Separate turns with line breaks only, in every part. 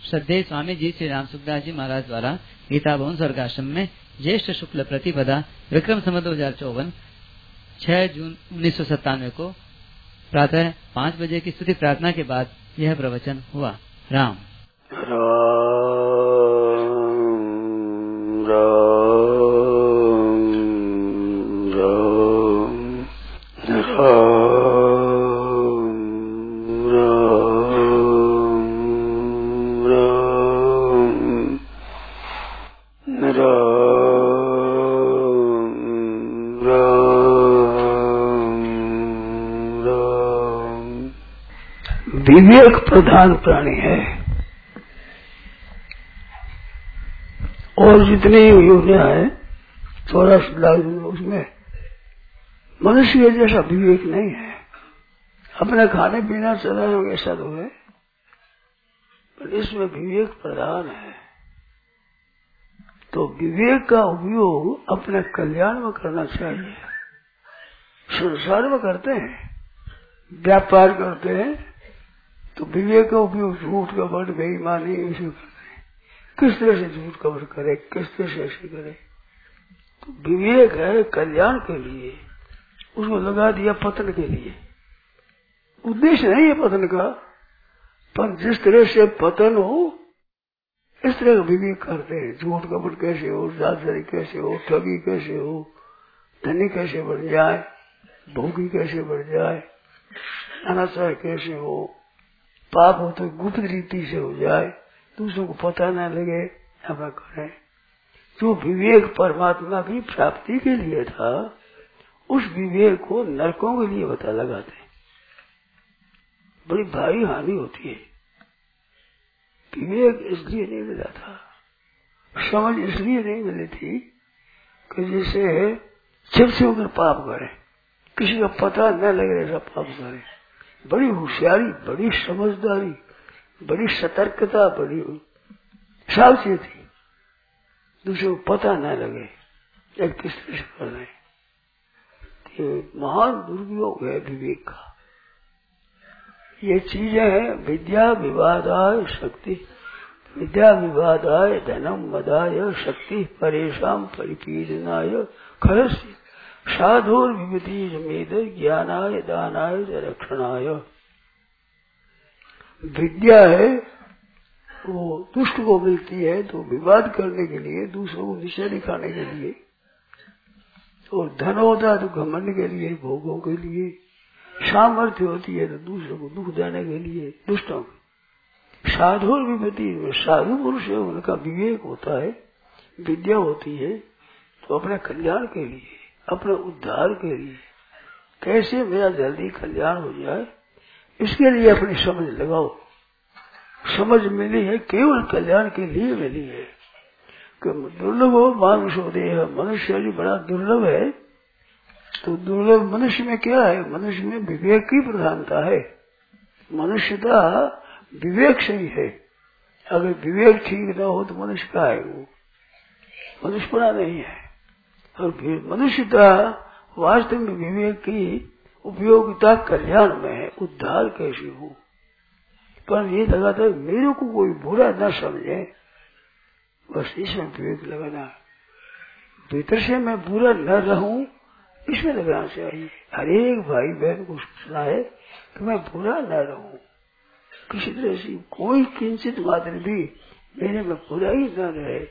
श्रद्धेय स्वामी जी श्री राम सुखदास जी महाराज द्वारा गीता भवन स्वर्गाश्रम में ज्येष्ठ शुक्ल प्रतिपदा विक्रम संवत 2054 6 जून 1997 को प्रातः 5 बजे की स्तुति प्रार्थना के बाद यह प्रवचन हुआ। राम
विवेक प्रधान प्राणी है और जितनी योजना है 84 लाख उसमें मनुष्य जैसा विवेक नहीं है। अपने खाने पीना चलाने कैसा तो है, पर इसमें विवेक प्रधान है। तो विवेक का उपयोग अपने कल्याण में करना चाहिए। संसार में करते हैं, व्यापार करते हैं तो विवेक का उपयोग झूठ कपट बेईमानी इसे करते हैं। किस तरह से झूठ कपट करे, किस तरह से ऐसे करे। तो विवेक है कल्याण के लिए, उसको लगा दिया पतन के लिए। उद्देश्य नहीं है पतन का, पर जिस तरह से पतन हो इस तरह का विवेक करते हैं। झूठ कपट कैसे हो, जालसाजी कैसे हो, ठगी कैसे हो, धनी कैसे बढ़ जाए, भोगी कैसे बढ़ जाए, अनाचार कैसे हो, पाप हो तो गुप्त रीति से हो जाए, दूसरों को पता न लगे, ऐसा करें। जो विवेक परमात्मा की प्राप्ति के लिए था, उस विवेक को नरकों के लिए बता लगाते। बड़ी भारी हानि होती है। विवेक इसलिए नहीं मिला था, समझ इसलिए नहीं मिली थी कि जैसे छिप से होकर पाप करे, किसी का पता न लगे ऐसा पाप करे। बड़ी होशियारी, बड़ी समझदारी, बड़ी सतर्कता, बड़ी सावचेती, दूसरे को पता न लगे एक किस तरह से कर रहे। महान दुर्योग है विवेक का। ये चीजें हैं विद्या विवादाय शक्ति, विद्या विवादाय धनम मदाय शक्ति परेशान परिपीडनाय खरस्य साधुर विभूति जमेद ज्ञानाय दानाय रक्षणाय। विद्या है वो दुष्ट को मिलती है तो विवाद करने के लिए, दूसरों को नीचा दिखाने के लिए, और धन होता है तो घमंड के लिए, भोगों के लिए। सामर्थ्य होती है तो दूसरों को दुख देने के लिए, दुष्टों को। साधुर विभूति में साधु पुरुष है, उनका विवेक होता है, विद्या होती है तो अपने कल्याण के लिए, अपने उद्धार के लिए, कैसे मेरा जल्दी कल्याण हो जाए, इसके लिए अपनी समझ लगाओ। समझ मिली है केवल कल्याण के लिए मिली है। कि दुर्लभ हो मानुषो देह, मनुष्य जी बड़ा दुर्लभ है। तो दुर्लभ मनुष्य में क्या है? मनुष्य में विवेक की प्रधानता है। मनुष्यता विवेक से ही है। अगर विवेक ठीक न हो तो मनुष्य का है, वो मनुष्य बड़ा नहीं है। और फिर मनुष्यता वास्तव में विवेक की उपयोगिता कल्याण में है, उद्धार कैसे हो। पर ये लगाता है मेरे को कोई बुरा न समझे, बस इसमें विवेक लगाना। भीतर से मैं बुरा न रहूं, इसमें लगाना चाहिए। हर एक भाई बहन को सोचना है कि मैं बुरा न रहूं, किसी तरह से कोई किंचित मात्र भी मेरे में बुराई न रहे।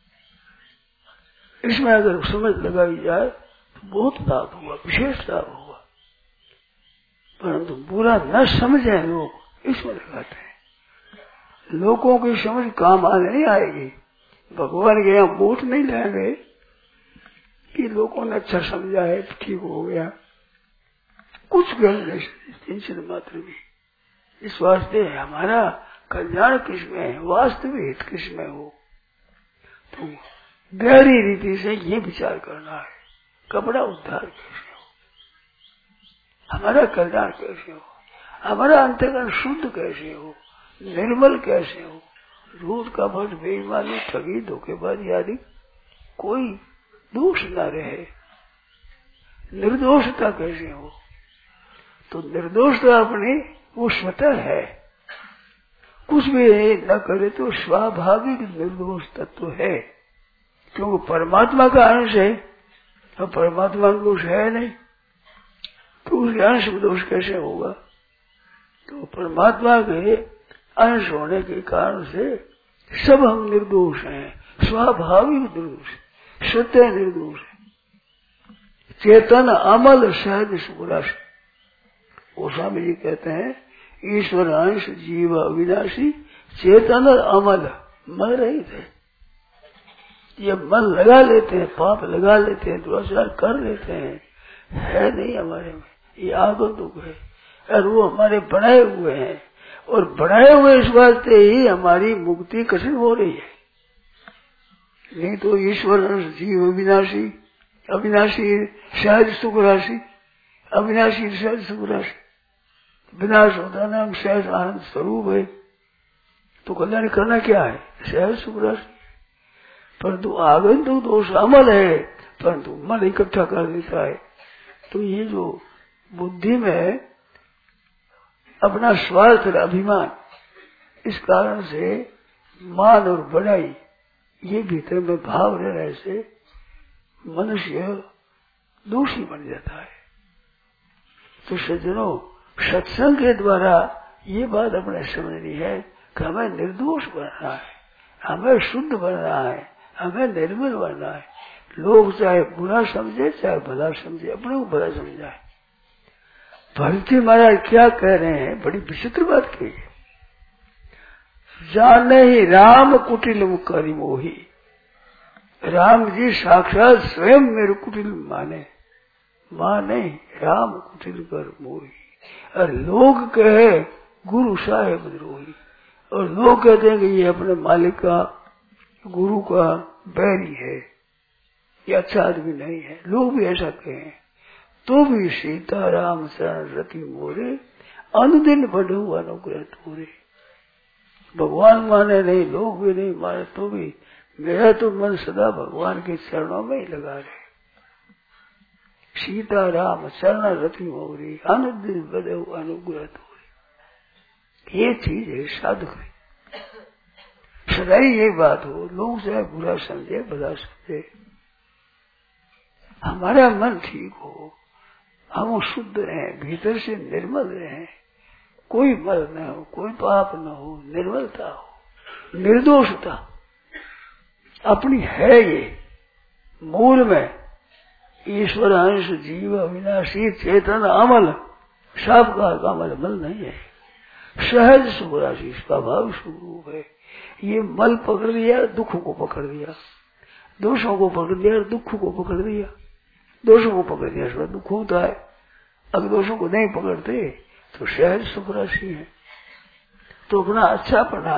इसमें अगर समझ लगाई जाए तो बहुत लाभ होगा, विशेष लाभ होगा। परंतु बुरा न समझे लोग, इसमें लगाते हैं। लोगों की समझ काम आने नहीं आएगी। भगवान के यहाँ वोट नहीं लाएंगे कि लोगों ने अच्छा समझा है, ठीक हो गया। कुछ गल नहीं मात्र भी। इस वास्ते हमारा कल्याण किसमें है, वास्तविक हित किसमें हो, तो गहरी रीति से ये विचार करना है। कपड़ा उद्धार कैसे हो, हमारा कल्याण कैसे हो, हमारा अंतःकरण शुद्ध कैसे हो, निर्मल कैसे हो, झूठ कपट बेईमानी ठगी धोखेबाजी आदि कोई दोष न रहे, निर्दोषता कैसे हो। तो निर्दोषता अपनी वो स्वतः है, कुछ भी न करे तो स्वाभाविक निर्दोष तत्व है, क्योंकि परमात्मा का अंश है और परमात्मा का दोष है नहीं, तो उसके अंश में दोष कैसे होगा? तो परमात्मा के अंश होने के कारण से सब हम निर्दोष हैं, स्वाभाविक निर्दोष, सत्य निर्दोष है। चेतन अमल सहज सुराश, वो स्वामी जी कहते हैं ईश्वर अंश जीव अविनाशी चेतन अमल, मर रही थे। ये मन लगा लेते हैं, पाप लगा लेते हैं, दुराचार कर लेते हैं, है नहीं हमारे में, ये आगंतुक है और वो हमारे बनाए हुए हैं, और बनाए हुए इस वास्ते ही हमारी मुक्ति कठिन हो रही है। नहीं तो ईश्वर अंश जीव अविनाशी, अविनाशी सहज सुख राशि, अविनाशी सहज सुख राशि, विनाश होता नाम सहज आनंद स्वरूप है। तो कल्याण करना क्या है? सहज सुख राशि। परंतु आगंतुक दोष अमल है, परंतु मन इकट्ठा कर देता है। तो ये जो बुद्धि में अपना स्वार्थ और अभिमान, इस कारण से मान और बड़ाई ये भीतर में भाव रहने से मनुष्य दोषी बन जाता है। तो सज्जनों, सत्संग के द्वारा ये बात अपने समझनी है कि हमें निर्दोष बनना है, हमें शुद्ध बनना है, हमें निर्मल बनना है। लोग चाहे बुरा समझे चाहे भला समझे, अपने को भला समझाए। भरती महाराज क्या कह रहे हैं, बड़ी विचित्र बात कही है। जाने ही राम कुटिल करी मोही, राम जी साक्षात स्वयं मेरे कुटिल माने राम कुटिल कर मोही। और लोग कहे गुरु साहेब द्रोही, और लोग कहते हैं कि ये अपने मालिक का गुरु का बैरी है, ये अच्छा आदमी नहीं है, लोग भी ऐसा कहें। तो भी सीता राम शरण रति मोरे, अनुदिन बढ़ो अनुग्रह तोरे। भगवान माने नहीं, लोग भी नहीं माने, तो भी मेरा तो मन सदा भगवान के चरणों में ही लगा रहे। सीता राम शरण रति मोरे, अनुदिन बढ़ो अनुग्रह तोरे। ये चीज है साधक है। सदा ही ये बात हो, लोग चाहे बुरा समझे भला समझे, हमारा मन ठीक हो, हम शुद्ध रहें, भीतर से निर्मल रहें, कोई मल न हो, कोई पाप न हो, निर्मलता हो, निर्दोषता अपनी है। ये मूल में ईश्वर अंश जीव अविनाशी चेतन अमल, सब का अमल मल नहीं है, सहज सुख राशि स्वभाव स्वरूप है। ये मल पकड़ लिया, दुखों को पकड़ लिया, दोषों को पकड़ लिया, दुखों को पकड़ लिया, दोषों को पकड़ लिया थोड़ा दुख होता है। अगर दोषों को नहीं पकड़ते तो सहज सुख राशि है। तो अपना अच्छा पना,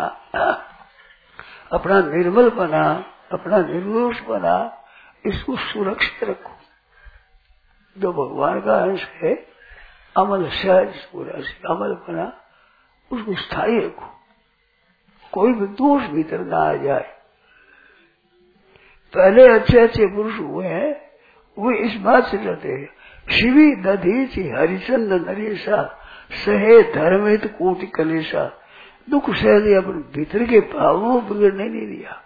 अपना निर्मल बना, अपना निर्दोष बना, इसको सुरक्षित रखो। जो भगवान का अंश है, अमल सहज सुख राशि अमल बना, उसको स्थायी रखो, कोई भी दोष भीतर ना आ जाए। पहले अच्छे अच्छे पुरुष हुए हैं, वो इस बात से डरते हैं, शिवी दधीचि हरिचंद्र नरेशा सहे धर्मित कोटि कलेशा। दुख सह दिया, अपने भीतर के भावों को बिगड़ने नहीं दिया।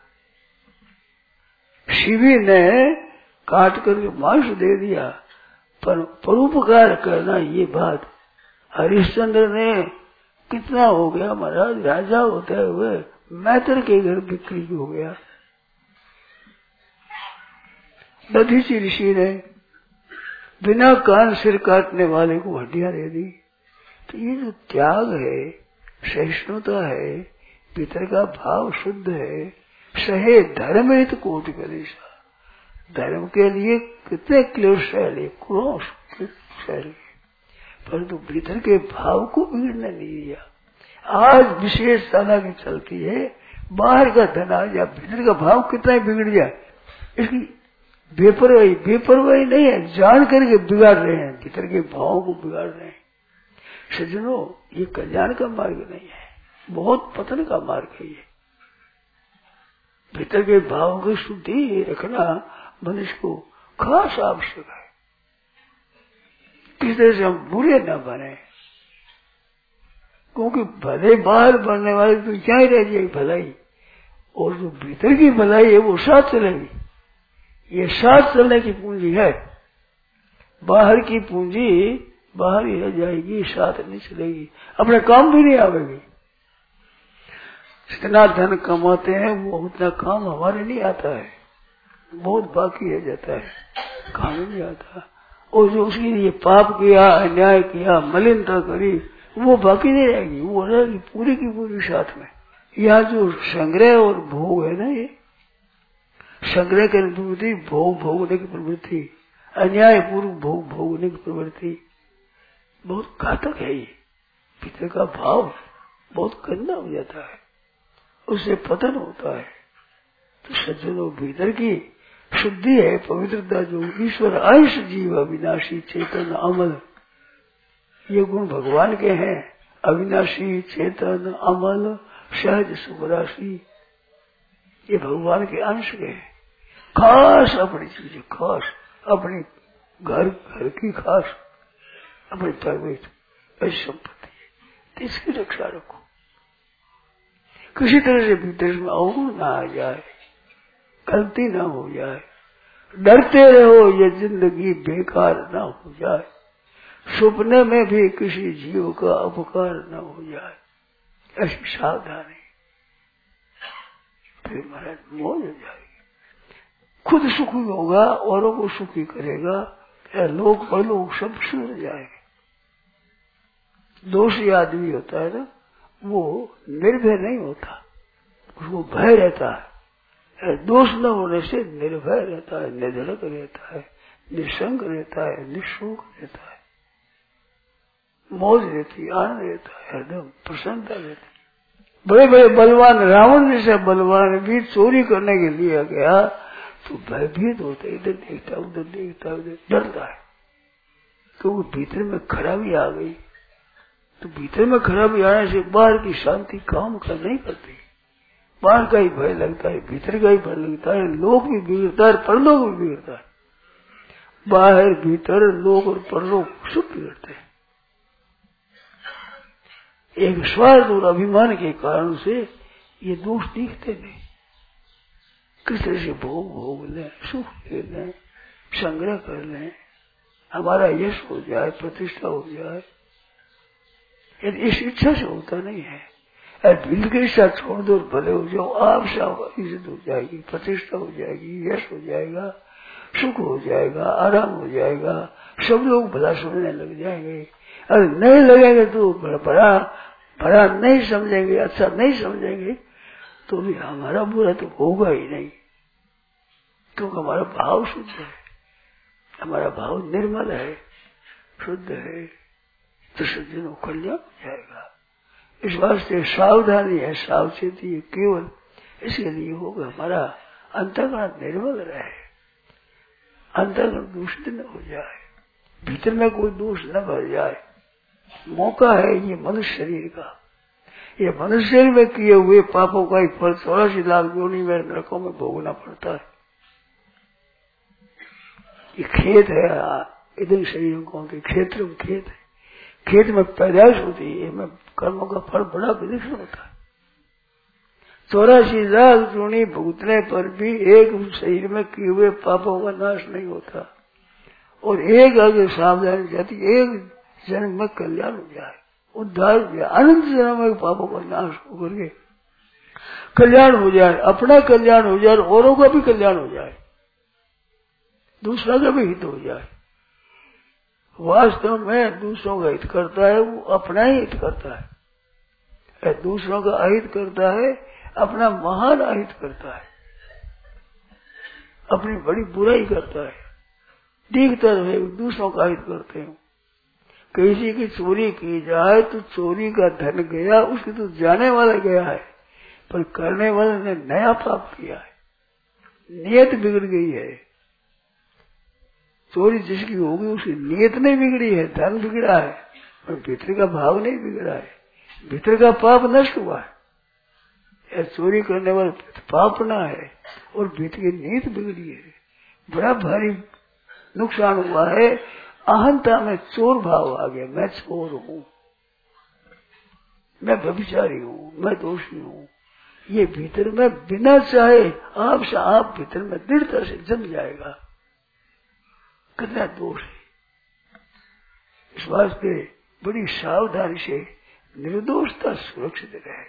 शिवी ने काट करके मांस दे दिया, पर परोपकार करना ये बात, हरिश्चंद्र ने कितना हो गया महाराज, राजा होते हुए मैत्र के घर बिक्री हो गया। दधीचि ऋषि ने बिना कान सिर काटने वाले को हड्डियां दे दी। तो ये जो त्याग है, सहिष्णुता है, भीतर का भाव शुद्ध है, सहे धर्म हित कोटि कलेशा, धर्म के लिए कितने क्लेश सहले, क्रोश सहले, परंतु भीतर के भाव को बिगड़ने नहीं दिया। आज विशेष तरह की चलती है, बाहर का धन आ जाए, भीतर का भाव कितना ही बिगड़ जाए, इसकी बेपरवाही नहीं है, जान करके बिगाड़ रहे हैं, भीतर के भावों को बिगाड़ रहे हैं। सज्जनों, ये कल्याण का मार्ग नहीं है, बहुत पतन का मार्ग है। ये भीतर के भावों की शुद्धि रखना मनुष्य को खास आवश्यक है। किस तरह से हम बुरे न बने, क्योंकि भले बाहर बनने वाले तो क्या ही रह जाएगी भलाई, और जो भीतर की भलाई है वो साथ चलेगी। ये साथ चलने की पूंजी है। बाहर की पूंजी बाहर ही रह जाएगी, साथ नहीं चलेगी, अपने काम भी नहीं आवेगी। जितना धन कमाते हैं वो उतना काम हमारे नहीं आता है, बहुत बाकी रह जाता है, काम नहीं आता। और जो उसके लिए पाप किया, अन्याय किया, मलिनता करी, वो बाकी नहीं रहेगी, वो रहेगी पूरी की पूरी साथ में। यहाँ जो संग्रह और भोग है ना, ये संग्रह की प्रवृत्ति, भोग भोगने की प्रवृत्ति, अन्याय पूर्व भोग भोगने की प्रवृत्ति बहुत घातक है। ये भीतर का भाव बहुत गंदा हो जाता है, उससे पतन होता है। तो सज्जनों, भीतर की शुद्धि है, पवित्रता, जो ईश्वर अंश जीव अविनाशी चेतन अमल, ये गुण भगवान के हैं। अविनाशी चेतन अमल सहज सुखराशि, ये भगवान के अंश के हैं। खास अपनी चीजें, खास अपनी घर की, खास अपनी पवित्र ऐसी संपत्ति है, तो इसकी रक्षा रखो। किसी तरह से भीतर में अवगुण ना आ जाए, गलती ना हो जाए, डरते रहो ये जिंदगी बेकार ना हो जाए, सपने में भी किसी जीव का अपकार न हो जाए, ऐसी सावधानी। फिर महाराज मौज हो जाएगी, खुद सुखी होगा, औरों को सुखी करेगा, लोग परलोक सब सुधर जाएंगे। दोषी आदमी होता है ना, वो निर्भय नहीं होता, उसको भय रहता है। दोष न होने से निर्भय रहता है, निर्धड़क रहता है, निसंग रहता है, निशोक रहता है, मौज रहती, आनंद रहता है, हरदम प्रसन्नता रहती है। बड़े बड़े बलवान, रावण जैसा बलवान भी चोरी करने के लिए गया तो भयभीत होता है, इधर देखता उधर देखता, उधर डरता है, क्योंकि भीतर में खराबी आ गई। तो भीतर में खराबी आने से बाहर की शांति काम कर नहीं करती, बाहर का ही भय लगता है, भीतर का ही भय लगता है, लोग भी बिगड़ता है, परलोक भी बिगड़ता है। बाहर भीतर लोग और परलोक सब बिगड़ते हैं। एक स्वार्थ और अभिमान के कारण से ये दोष दिखते नहीं। किस तरह से भोग लें, सुख ले लें, संग्रह कर लें, हमारा यश हो जाए, प्रतिष्ठा हो जाए, यदि इस इच्छा से होता नहीं है। दिल की इच्छा छोड़ दो, भले हो जाओ, आप सब इज्जत हो जाएगी, प्रतिष्ठा हो जाएगी, यश हो जाएगा, सुख हो जाएगा, आराम हो जाएगा, सब लोग भला समझने लग जाएंगे। अगर नहीं लगेंगे तो बड़ा नहीं समझेंगे, अच्छा नहीं समझेंगे, तो भी हमारा बुरा तो होगा ही नहीं, क्योंकि हमारा भाव शुद्ध है, हमारा भाव निर्मल है, शुद्ध है, तो सज्जनों कल्याण हो जाएगा। इस वास्ते सावधानी है, सावचेती है, केवल इसके लिए होगा हमारा अंतःकरण निर्मल रहे, अंतःकरण दूषित न हो जाए, भीतर में कोई दोष न भर जाए। मौका है ये मनुष्य शरीर का, ये मनुष्य शरीर में किए हुए पापों का एक फल 84 लाख योनि में नरकों में भोगना पड़ता है। ये खेत है, इधर शरीरों को क्षेत्र में खेत है, खेत में पैदाइश होती है, में कर्मों का फल बड़ा विलक्षण होता है। 84 लाख योनि भुगतने पर भी एक शरीर में किए हुए पापों का नाश नहीं होता, और एक अगर सावधानी जाती, एक जन्म में कल्याण हो जाए, उद्धार हो जाए, अनंत जन्म में पापों का नाश होकर के कल्याण हो जाए, अपना कल्याण हो जाए, औरों का भी कल्याण हो जाए, दूसरा का भी हित हो जाए। वास्तव में दूसरों का हित करता है वो अपना ही हित करता है, दूसरों का अहित करता है अपना महान अहित करता है, अपनी बड़ी बुराई करता है। दिखता रहे दूसरों का हित करते हैं। किसी की चोरी की जाए तो चोरी का धन गया, उसकी तो जाने वाला गया है, पर करने वाले ने नया पाप किया है, नियत बिगड़ गई है। चोरी जिसकी होगी उसकी नियत नहीं बिगड़ी है, धन बिगड़ा है, पर भीतर का भाव नहीं बिगड़ा है, भीतर का पाप नष्ट हुआ है। चोरी करने वाला पाप ना है और भीतर की नियत बिगड़ी है, बड़ा भारी नुकसान हुआ है। अहंता में चोर भाव आ गया, मैं चोर हूँ, मैं व्यभिचारी हूँ, मैं दोषी हूँ, ये भीतर में बिना चाहे आपसे आप भीतर में दृढ़ता से जम जाएगा। कितना दोष है। इस वास्ते बड़ी सावधानी से निर्दोषता सुरक्षित रहे।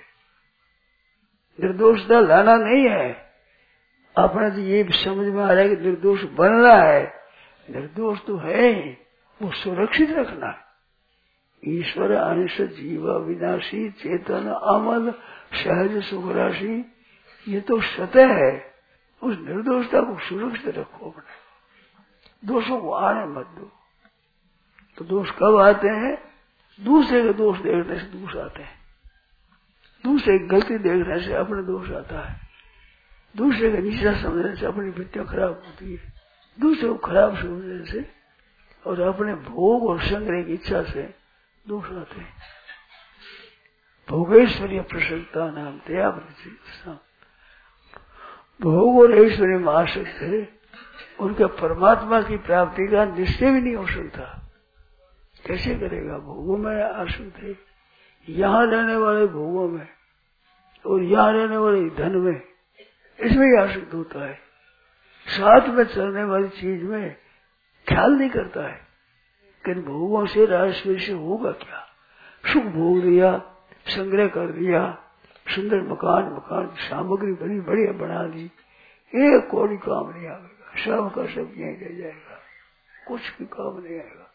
निर्दोषता लाना नहीं है। अपने तो ये समझ में आ रहा है कि निर्दोष बनना है, निर्दोष तो है, वो सुरक्षित रखना है। ईश्वर अंश जीव विनाशी चेतन अमल सहज सुख राशि, ये तो सतह है। उस निर्दोषता को सुरक्षित रखो अपने, दोषों को आने मत दो। तो दोष कब आते हैं? दूसरे के दोष देखने से दोष आते हैं, दूसरे की गलती देखने से अपने दोष आता है, दूसरे का नीचा समझने से अपनी वृत्तियां खराब होती है, दूसरे को खराब समझने से और अपने भोग और संग्रह की इच्छा से दोष आते हैं। भोगेश्वरीय प्रसन्नता नाम तया प्रति, भोग और ऐश्वर्य में आसक्त है, उनके परमात्मा की प्राप्ति का निश्चय भी नहीं हो सकता। कैसे करेगा? भोगों में आसक्त है, यहाँ रहने वाले भोगों में और यहाँ रहने वाले धन में, इसमें ही आसक्त होता है। साथ में चलने वाली चीज में ख्याल नहीं करता है कि भोगों से राजस्व से होगा क्या। सुख भोग लिया, संग्रह कर दिया, सुंदर मकान की सामग्री बड़ी बढ़िया बना दी, एक कोई काम नहीं आएगा, सब का सब यहीं रह जाएगा, कुछ भी काम नहीं आएगा।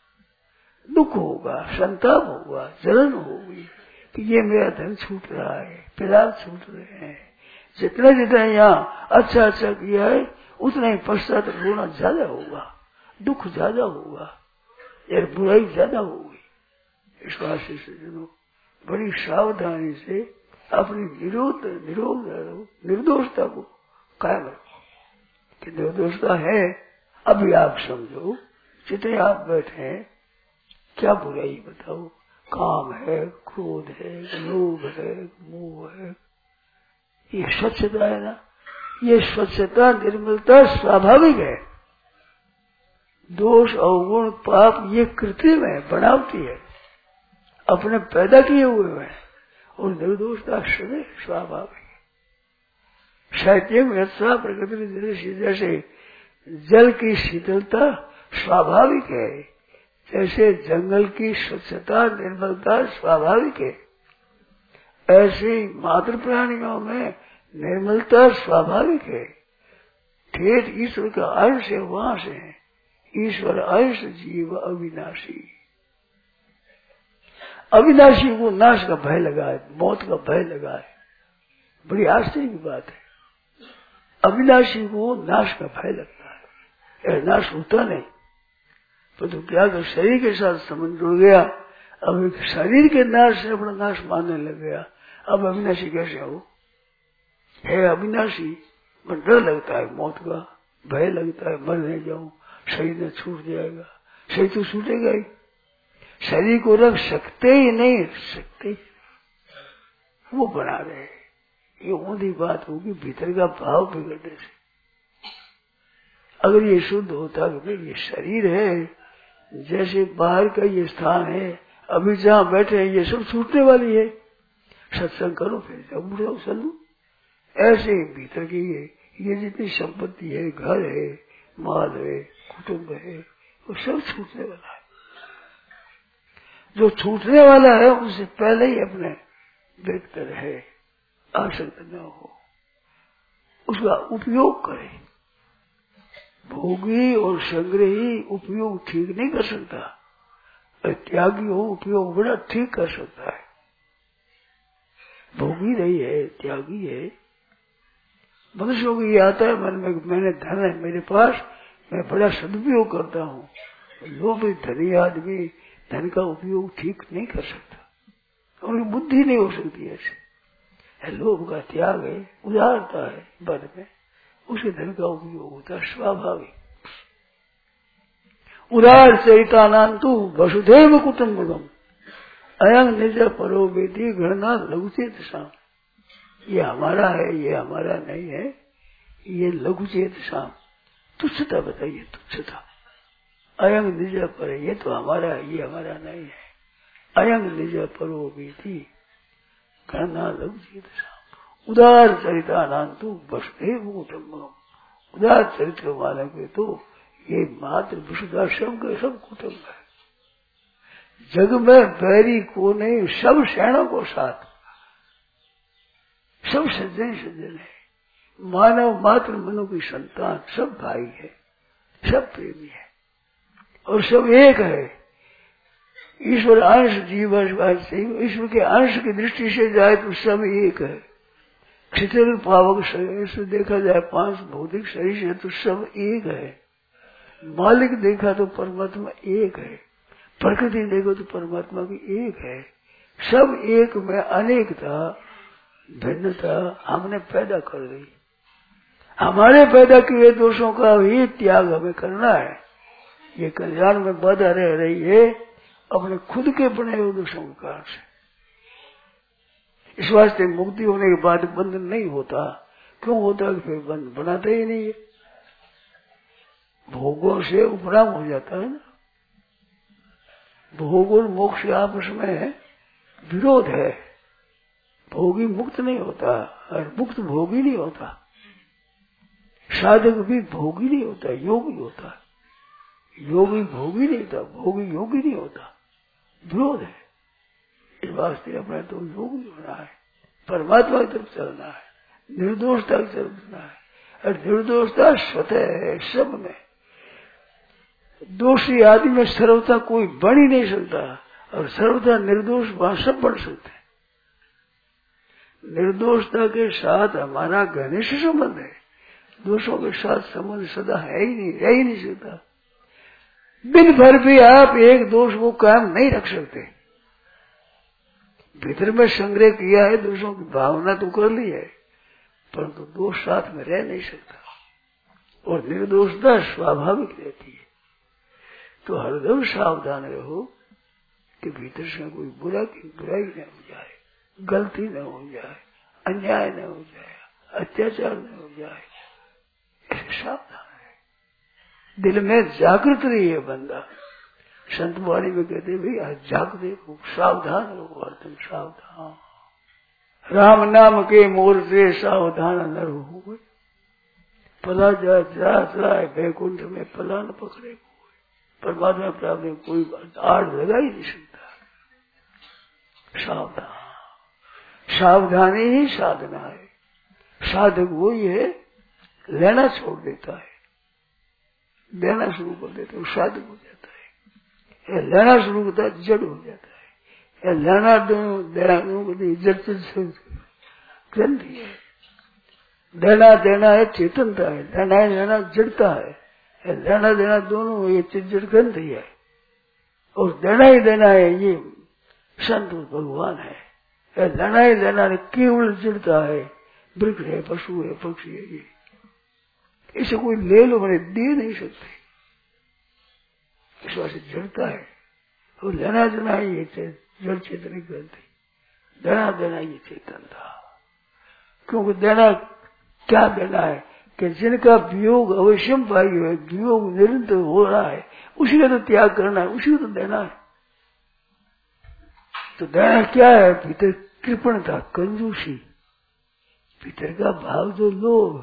दुख होगा, संताप होगा, जलन होगी कि ये मेरा धन छूट रहा है, पिलाल छूट रहे हैं। जितना जितना यहाँ अच्छा अच्छा किया है उतना ही पश्चात रोना ज्यादा होगा, दुख ज्यादा होगा, यार बुराई ज्यादा होगी। इस वास्ते सज्जनों बड़ी सावधानी से अपनी निर्दोषता को कायम रखो कि निर्दोषता है। अभी आप समझो, जितने आप बैठे हैं, क्या बुराई बताओ? काम है, क्रोध है, लोभ है, मोह है, ये स्वच्छता है ना? ये स्वच्छता निर्मलता स्वाभाविक है। दोष अवगुण पाप ये कृत्रिम है, बनावटी है, अपने पैदा किए हुए हैं। और निर्दोषता सदैव स्वाभाविक है। साहित्य में अच्छा प्रकृति जैसे जल की शीतलता स्वाभाविक है, जैसे जंगल की स्वच्छता निर्मलता स्वाभाविक है, ऐसे मातृ प्राणियों में निर्मलता स्वाभाविक है। ठेठ ईश्वर का अंश है, वहां से है। ईश्वर अंश जीव अविनाशी, अविनाशी को नाश का भय लगा है, मौत का भय लगा है। बड़ी आश्चर्य की बात है, अविनाशी को नाश का भय लगता है, नाश होता नहीं। तो क्या तो शरीर के साथ संबंध जुड़ गया, अब शरीर के नाश से अपना नाश मानने लग गया। अब अविनाशी कैसे हो? है अविनाशी, पर डर लगता है, मौत का भय लगता है, मर नहीं जाऊं, शरीर में छूट जाएगा। शरीर तो छूटेगा ही, शरीर को रख सकते ही नहीं, सकते वो बना रहे। ये ऊंधी बात होगी भीतर का भाव बिगड़ने से। अगर ये शुद्ध होता कि ये शरीर है, जैसे बाहर का ये स्थान है, अभी जहाँ बैठे हैं ये सब छूटने वाली है, सत्संग करो फिर जब बुढ़ो चलो। ऐसे भीतर की ये जितनी संपत्ति है, घर है, माल है, कुटुंब है, वो सब छूटने वाला है। जो छूटने वाला है उससे पहले ही अपने व्यक्त रहे, आसक्त न हो, उसका उपयोग करे। भोगी और संग्रही उपयोग ठीक नहीं कर सकता, और त्यागी हो उपयोग बड़ा ठीक कर सकता है। भोगी नहीं है, त्यागी है। मनुष्यों को ये आता है मन में, मैंने धन है मेरे पास, मैं बड़ा सदुपयोग करता हूँ। लोभी धनी आदमी धन का उपयोग ठीक नहीं कर सकता, उनकी बुद्धि नहीं हो सकती ऐसे। लोभ का त्याग है, उदारता है मन में, उसके धन का उपयोग होता है स्वाभाविक। उदार चरितानांतु वसुधैव कुटुंबकम अयं निज परो वेदी गणना लघुचेत शाम। ये हमारा है, ये हमारा नहीं है, ये लघुचेत शाम। तुच्छता बताइए, तुच्छता। अयं निज पर, ये तो हमारा है, ये हमारा नहीं है। अयं निज परो वेदी, करना लज्जित उदार चरितानांतु वसुदेव कुटुंबम। उदार चरित्र वाले के तो ये मात्र विशुद्धा सब कुटुंब है। जग में बैरी को नहीं, सब सैनों को साथ, सब सज्जन सज्जन है। मानव मात्र मनु की संतान, सब भाई है, सब प्रेमी है और सब एक है। ईश्वर अंश जीव ईश्वर के अंश की दृष्टि से जाए तो सब एक है। क्षितिज पावक शरीर से देखा जाए 5 भौतिक शरीर से तो सब एक है। मालिक देखा तो परमात्मा एक है, प्रकृति देखो तो परमात्मा भी एक है। सब एक में अनेकता भिन्नता हमने पैदा कर दी। हमारे पैदा किए दोषों का ही त्याग हमें करना है। ये कल्याण में बाधा रह रही है अपने खुद के बने हुए दोषों के कारण से। इस वास्ते मुक्ति होने के बाद बंधन नहीं होता। क्यों होता है? फिर बंधन बनाते ही नहीं है, भोगों से उपराम हो जाता है ना। भोग और मोक्ष आपस में विरोध है। भोगी मुक्त नहीं होता और मुक्त भोगी नहीं होता। साधक भी भोगी नहीं होता, योगी होता है। योगी भोगी नहीं होता, भोगी योगी नहीं होता। विरोध है। इस वास्ते अपने तो योगी होना है, परमात्मा की तरफ चलना है, निर्दोषता की तरफ चलना है। और निर्दोषता स्वतः है सब में। दोषी आदि में सर्वथा कोई बन ही नहीं सकता और सर्वथा निर्दोष वहां सब बन सकते हैं। निर्दोषता के साथ हमारा घनिष्ठ संबंध है, दोषों के साथ संबंध सदा है ही नहीं, रह ही नहीं सकता। दिन भर भी आप एक दोष को कायम नहीं रख सकते। भीतर में संग्रह किया है, दोषों की भावना तो कर ली है, परंतु दोष साथ में रह नहीं सकता और निर्दोषता स्वाभाविक रहती है। तो हरदम सावधान रहो कि भीतर से कोई बुराई न हो जाए, गलती न हो जाए, अन्याय न हो जाए, अत्याचार न हो जाए। ऐसे सावधान है, दिल में जागृत रही है बंदा। संत वाणी में कहते भैया जागते रहो, सावधान रहो, हरदम सावधान। राम नाम के मोर से सावधान न रहो, पला जाए वैकुंठ में पला न पकड़े। परमात्मा प्राप्त में कोई आड़ लगा ही नहीं सकता। सावधान, सावधानी ही साधना है। साधक वही है लेना छोड़ देता है, देना शुरू कर देता है, साधक हो जाता है। लेना शुरू करता है जड़ हो जाता है। लेना देना जड़ ग्रंथि है। देना देना है चेतनता है, लेना जड़ता है। लेना देना दोनों ये चिज्जड़ ग्रंथ ही है और देना ही देना है ये संत भगवान है। लेना ही देना केवल जड़ता है, वृक्ष है, पशु है, पक्षी है। ये इसे कोई ले लो मैंने दे नहीं सकते, इस वास्ते जड़ता है। और लेना देना है ये जड़ चेतन ग्रंथ। देना देना ये चेतन था। क्योंकि देना क्या देना है कि जिनका वियोग अवश्यम पाई है, वियोग निरंतर हो रहा है, उसी का तो त्याग करना है, उसी को तो देना है। तो देना क्या है? भीतर कृपणता, कंजूसी, भीतर का भाव जो लोभ,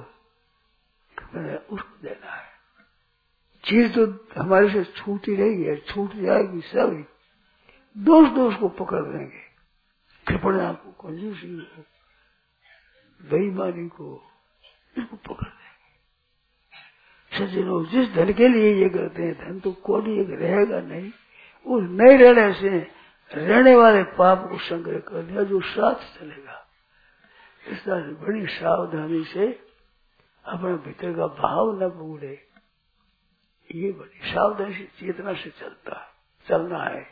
उसको देना है। चीज तो हमारे से छूटी रही है, छूट जाएगी सब। दोष को पकड़ लेंगे, कृपणता को, कंजूसी को, बेईमानी को, इसको पकड़ लेंगे। सज्जनों, जिस धन के लिए ये करते हैं, धन तो कोई एक रहेगा नहीं। उस नहीं रहने से रहने वाले पाप को संग्रह कर दिया जो साथ चलेगा। इस तरह से बड़ी सावधानी से अपने भीतर का भाव न भूले, ये बड़ी सावधानी से चेतना से चलना है।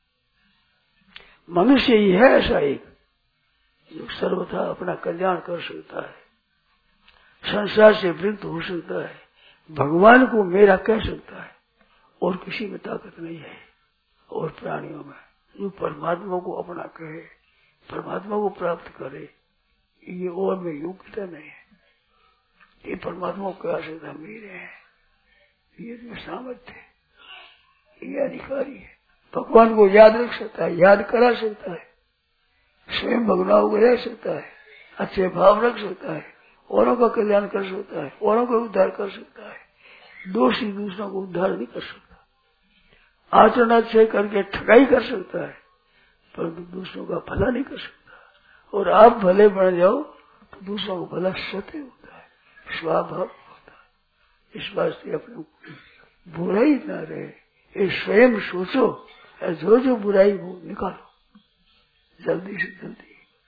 मनुष्य ही है ऐसा एक जो सर्वथा अपना कल्याण कर सकता है, संसार से वृत्त हो सकता है, भगवान को मेरा कह सकता है। और किसी में ताकत नहीं है और प्राणियों में जो परमात्मा को अपना कहे, परमात्मा को प्राप्त करे, ये और में योग्यता नहीं है। ये परमात्मा को कह सकता मेरे हैं, ये जो सामर्थ्य है, ये अधिकारी है। भगवान को याद रख सकता है, याद करा सकता है, स्वयं भगवान को रह सकता है, अच्छे भाव रख सकता है, औरों का कल्याण कर सकता है, औरों का उद्धार कर सकता है। दोषी दूसरों को उद्धार नहीं कर सकता। आचरण अच्छे करके ठगाई कर सकता है, परंतु दूसरों का भला नहीं कर सकता। और आप भले बन जाओ तो दूसरों को भला स्वतः होता है, स्वभाव होता है। इस वास्ते अपने बुराई न रहे, ये स्वयं सोचो, जो जो बुराई वो निकालो जल्दी से जल्दी।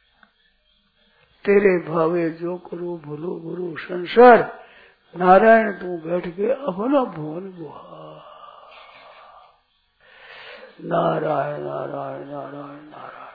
तेरे भावे जो करो बोलो गुरु संसार, नारायण तू बैठ के अपना भुवन गुहा। नारायण नारायण नारायण नारायण।